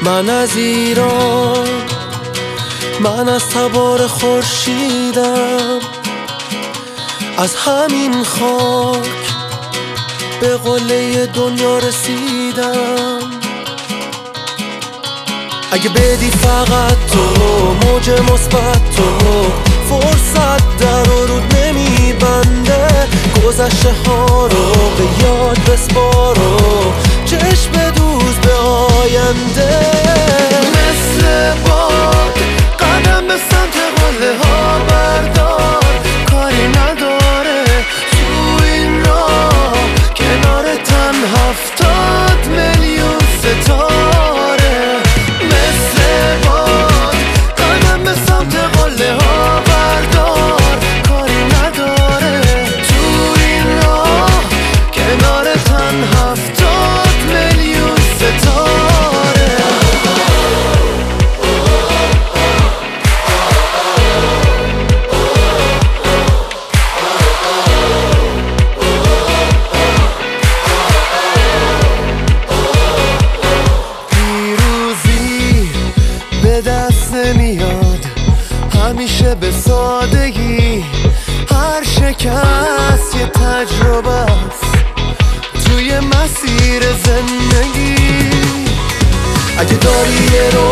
من از ایران، من از تبار خورشیدم، از همین خاک به قله دنیا رسیدم. اگه بدی فقط تو موج مثبت، تو فرصت در و رود نمیبنده، گذشته ها رو به یاد بسپارو، چشم دوز به آینده. مثل باد قدم به سمت قله ها بردار، کاری نداره تو این راه کنار تن 70 میلیون ستاره. مثل باد قدم به سمت قله ها بردار، کاری نداره تو این راه کنار تن 70 میلیون ستاره. به دست نمیاد همیشه به سادگی، هر شکست یه تجربه است توی مسیر زندگی. اگه داری یه